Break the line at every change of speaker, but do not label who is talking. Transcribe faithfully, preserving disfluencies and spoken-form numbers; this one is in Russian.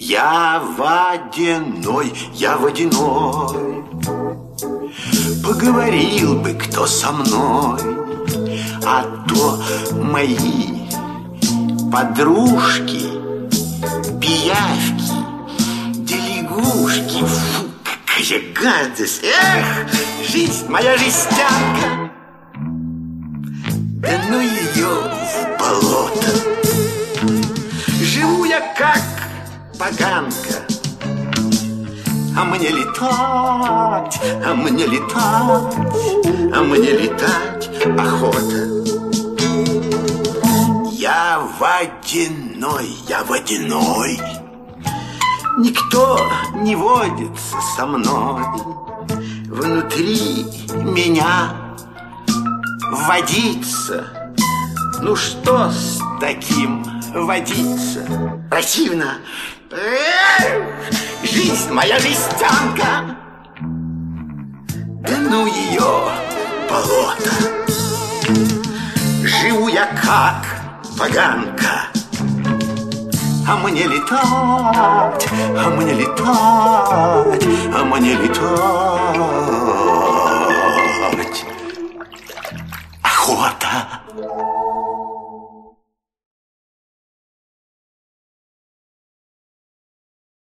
Я водяной, я водяной. Поговорил бы кто со мной, а то мои подружки, пиявки, да лягушки. Фу, какая гадость! Эх, жизнь моя жестянка! Да ну ее в болото! Живу я как поганка, а мне летать, а мне летать, а мне летать охота. Я водяной, я водяной. Никто не водится со мной. Внутри меня водиться. Ну что с таким водиться? Противно. Эх, жизнь моя жестянка. Да ну ее болото. Живу я как поганка, а мне летать, а мне летать, а мне летать охота.